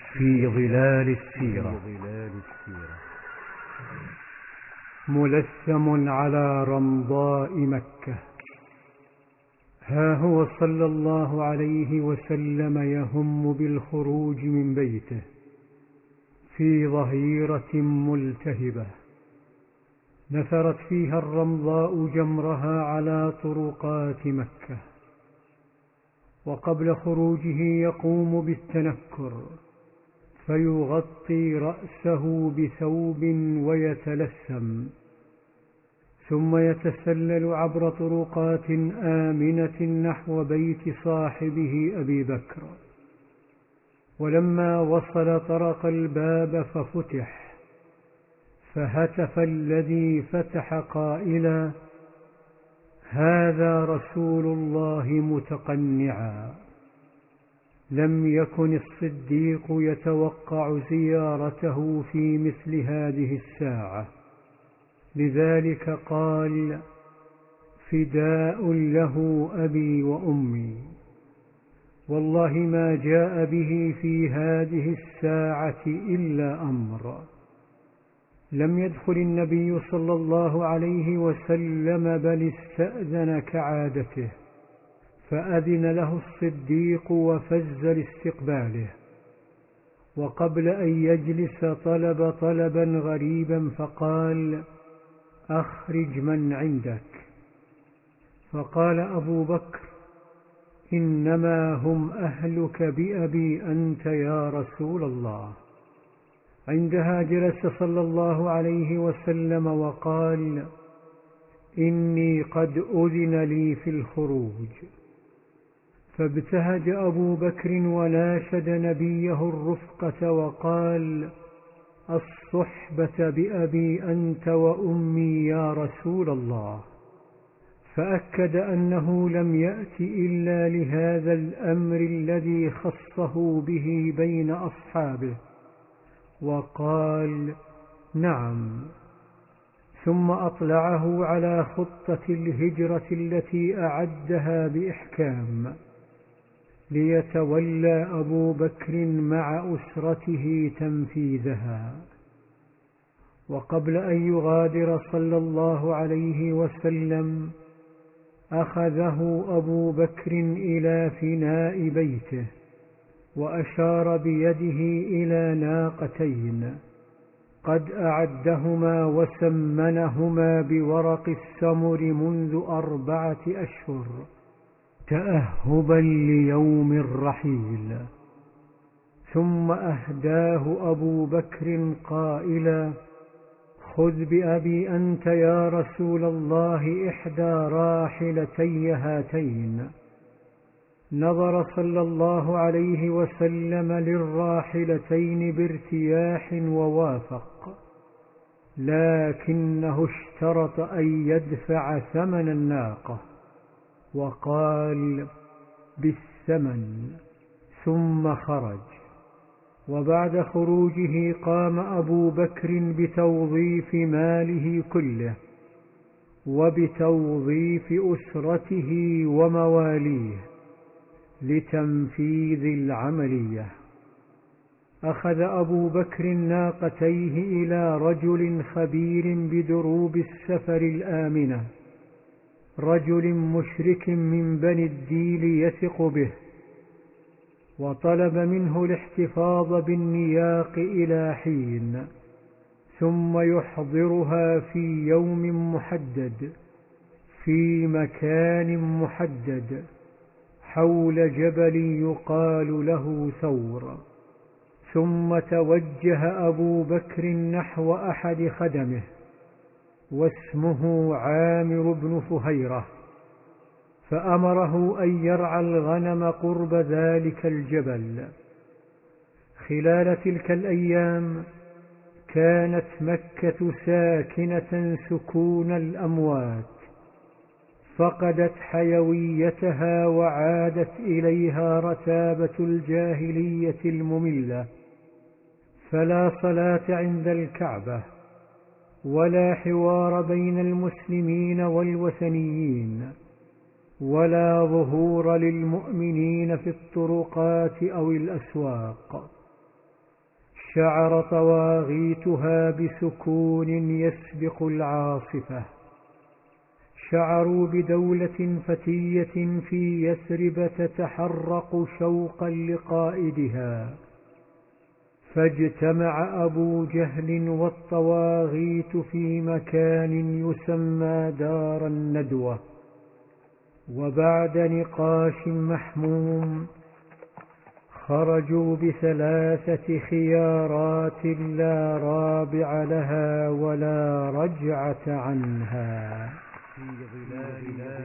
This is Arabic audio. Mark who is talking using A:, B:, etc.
A: في ظلال السيرة.
B: ملثم على رمضاء مكة. ها هو صلى الله عليه وسلم يهم بالخروج من بيته في ظهيرة ملتهبة نثرت فيها الرمضاء جمرها على طرقات مكة، وقبل خروجه يقوم بالتنكر فيغطي رأسه بثوب ويتلثم، ثم يتسلل عبر طرقات آمنة نحو بيت صاحبه أبي بكر. ولما وصل طرق الباب ففتح، فهتف الذي فتح قائلا: هذا رسول الله متقنعا. لم يكن الصديق يتوقع زيارته في مثل هذه الساعة، لذلك قال: فداء له أبي وأمي، والله ما جاء به في هذه الساعة إلا أمر. لم يدخل النبي صلى الله عليه وسلم بل استأذن كعادته، فأذن له الصديق وفز لاستقباله، وقبل أن يجلس طلب طلبا غريبا فقال: أخرج من عندك. فقال أبو بكر: إنما هم أهلك بأبي أنت يا رسول الله. عندها جلس صلى الله عليه وسلم وقال: إني قد أذن لي في الخروج. فابتهج أبو بكر وناشد نبيه الرفقة وقال: الصحبة بأبي أنت وأمي يا رسول الله. فأكد أنه لم يأت إلا لهذا الأمر الذي خصه به بين أصحابه، وقال: نعم. ثم أطلعه على خطة الهجرة التي أعدها بإحكام، ليتولى أبو بكر مع أسرته تنفيذها. وقبل أن يغادر صلى الله عليه وسلم أخذه أبو بكر إلى فناء بيته، وأشار بيده إلى ناقتين قد أعدهما وسمنهما بورق السمر منذ 4 أشهر تأهبا ليوم الرحيل. ثم أهداه أبو بكر قائلا: خذ بأبي أنت يا رسول الله إحدى راحلتي هاتين. نظر صلى الله عليه وسلم للراحلتين بارتياح ووافق، لكنه اشترط أن يدفع ثمن الناقة، وقال: بالثمن. ثم خرج. وبعد خروجه قام أبو بكر بتوظيف ماله كله وبتوظيف أسرته ومواليه لتنفيذ العملية. أخذ أبو بكر ناقتيه إلى رجل خبير بدروب السفر الآمنة، رجل مشرك من بني الديل يثق به، وطلب منه الاحتفاظ بالنياق إلى حين، ثم يحضرها في يوم محدد في مكان محدد حول جبل يقال له ثور. ثم توجه أبو بكر نحو أحد خدمه واسمه عامر بن فهيرة، فأمره أن يرعى الغنم قرب ذلك الجبل. خلال تلك الأيام كانت مكة ساكنة سكون الأموات، فقدت حيويتها وعادت إليها رتابة الجاهلية المملة، فلا صلاة عند الكعبة، ولا حوار بين المسلمين والوثنيين، ولا ظهور للمؤمنين في الطرقات أو الأسواق. شعر طواغيتها بسكون يسبق العاصفة. شعروا بدولة فتية في يثرب تتحرق شوقا لقائدها، فاجتمع أبو جهل والطواغيت في مكان يسمى دار الندوة، وبعد نقاش محموم خرجوا ب3 خيارات لا رابع لها ولا رجعة عنها.